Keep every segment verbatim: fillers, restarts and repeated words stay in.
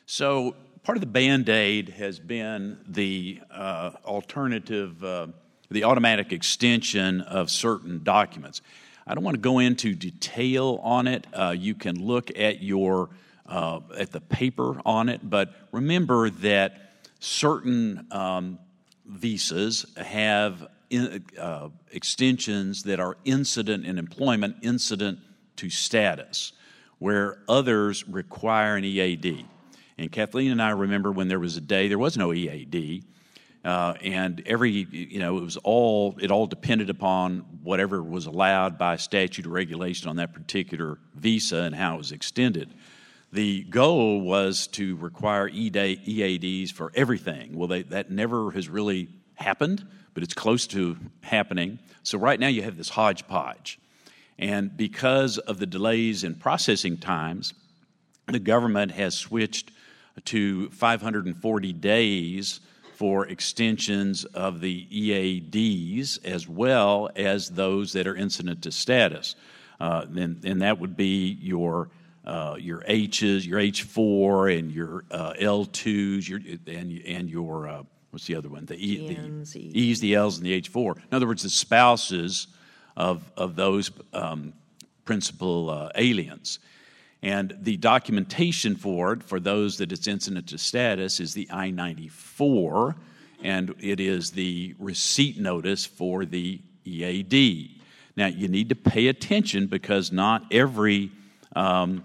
So part of the Band-Aid has been the uh, alternative, uh, the automatic extension of certain documents. I don't want to go into detail on it. Uh, you can look at your uh, at the paper on it, but remember that certain um, visas have in, uh, extensions that are incident in employment, incident to status, where others require an E A D. And Kathleen and I remember when there was a day there was no E A D, uh, and every you know it was all it all depended upon whatever was allowed by statute or regulation on that particular visa and how it was extended. The goal was to require E A Ds for everything. Well, they, that never has really happened, but it's close to happening. So right now you have this hodgepodge. And because of the delays in processing times, the government has switched to five hundred forty days for extensions of the E A Ds as well as those that are incident to status. Uh, and, and that would be your uh, your H's, your H four, and your uh, L twos, your, and, and your, uh, what's the other one? The, e, the E's, the L's, and the H four. In other words, the spouses of, of those um, principal uh, aliens. And the documentation for it, for those that it's incident to status, is the I ninety-four, and it is the receipt notice for the E A D. Now, you need to pay attention because not every um,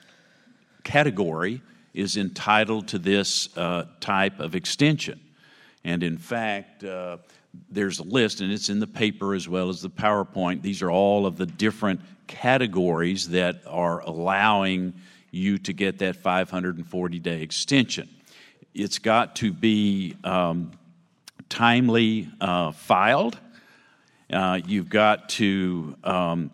category is entitled to this uh, type of extension. And in fact, uh, there's a list, and it's in the paper as well as the PowerPoint. These are all of the different categories that are allowing you to get that five hundred forty day extension. It's got to be um, timely uh, filed. Uh, you've got to um,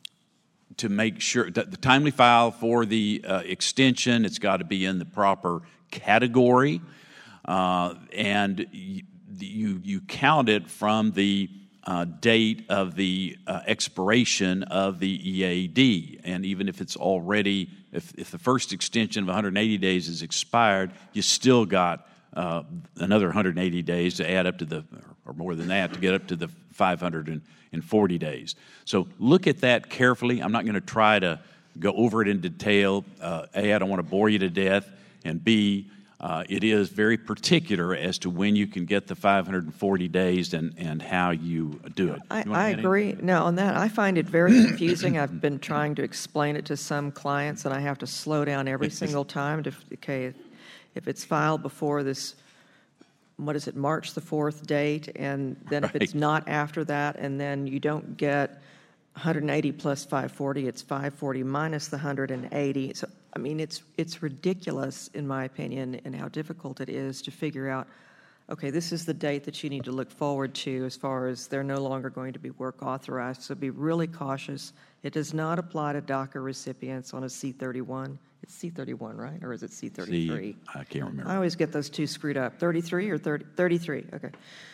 to make sure that the timely file for the uh, extension, it's got to be in the proper category, uh, and you, you you count it from the uh, date of the uh, expiration of the E A D. And even if it's already, if, if the first extension of one hundred eighty days is expired, you still got uh, another one hundred eighty days to add up to the, or more than that, to get up to the five hundred forty days. So look at that carefully. I'm not going to try to go over it in detail. Uh, A, I don't want to bore you to death, and B, uh, it is very particular as to when you can get the five hundred forty days and, and how you do it. I, you I agree. Anything? No, on that, I find it very confusing. I've been trying to explain it to some clients, and I have to slow down every single time to, okay, if it's filed before this, what is it, March the fourth date, and then right. if it's not after that, and then you don't get one hundred eighty plus five forty, it's five forty minus the one hundred eighty. So, I mean, it's it's ridiculous, in my opinion, and how difficult it is to figure out, okay, this is the date that you need to look forward to as far as they're no longer going to be work authorized. So be really cautious. It does not apply to DACA recipients on a C thirty-one. It's C thirty-one, right? Or is it C thirty-three? C, I can't remember. I always get those two screwed up. thirty-three or thirty? thirty-three, okay.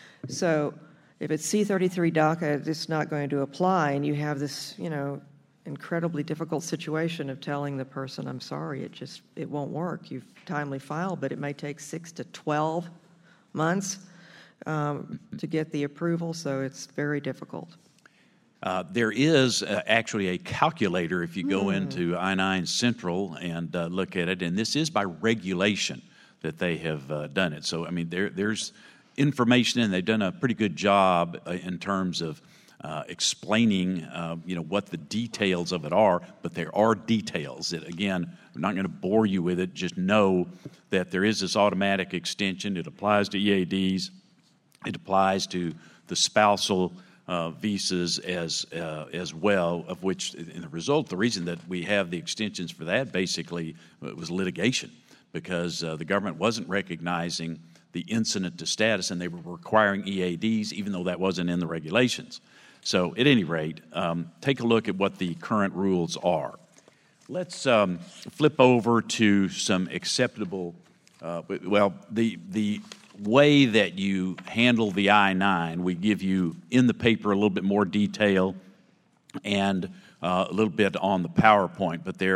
So if it's C thirty-three DACA, it's not going to apply, and you have this, you know, incredibly difficult situation of telling the person, I'm sorry, it just, it won't work. You've timely filed, but it may take six to twelve months um, to get the approval, so it's very difficult. Uh, there is uh, actually a calculator if you go mm. into I nine Central and uh, look at it, and this is by regulation that they have uh, done it. So, I mean, there, there's information, and they've done a pretty good job uh, in terms of uh, explaining, uh, you know, what the details of it are, but there are details that, again, I'm not going to bore you with it. Just know that there is this automatic extension. It applies to E A Ds. It applies to the spousal Uh, visas as uh, as well, of which, in the result, the reason that we have the extensions for that basically uh, was litigation, because uh, the government wasn't recognizing the incident to status, and they were requiring E A Ds, even though that wasn't in the regulations. So, at any rate, um, take a look at what the current rules are. Let's um, flip over to some acceptable. Uh, well, the the. way that you handle the I nine, we give you in the paper a little bit more detail and uh, a little bit on the PowerPoint, but they're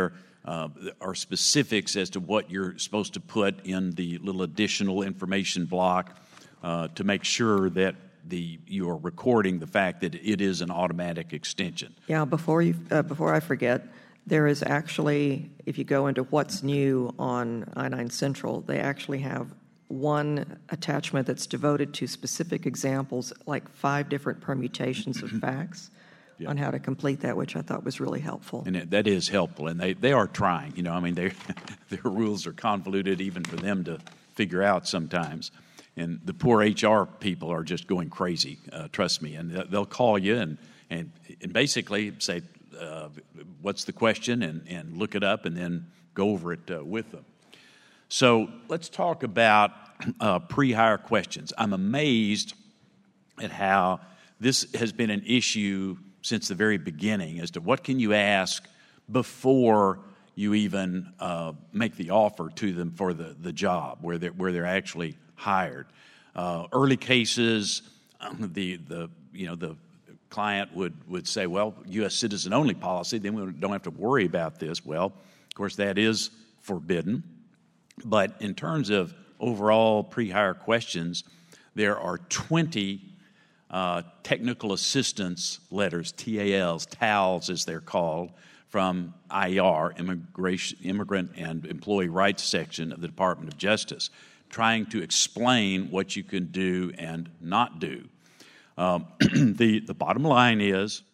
uh, are specifics as to what you're supposed to put in the little additional information block uh, to make sure that the you are recording the fact that it is an automatic extension. Yeah, before you uh, before I forget, there is actually, if you go into what's new on I nine Central, they actually have one attachment that's devoted to specific examples, like five different permutations of facts. Yeah. On how to complete that, which I thought was really helpful. And it, that is helpful, and they, they are trying. You know, I mean, they, their rules are convoluted even for them to figure out sometimes. And the poor H R people are just going crazy, uh, trust me. And they'll call you and, and, and basically say, uh, what's the question, and, and look it up, and then go over it uh, with them. So let's talk about uh, pre-hire questions. I'm amazed at how this has been an issue since the very beginning as to what can you ask before you even uh, make the offer to them for the, the job where they're, where they're actually hired. Uh, early cases, um, the, the, you know, the client would, would say, well, U S citizen only policy, then we don't have to worry about this. Well, of course, that is forbidden. But in terms of overall pre-hire questions, there are twenty uh, technical assistance letters, T A Ls, T A Ls as they're called, from I E R, Immigration, Immigrant and Employee Rights Section of the Department of Justice, trying to explain what you can do and not do. Um, the, the bottom line is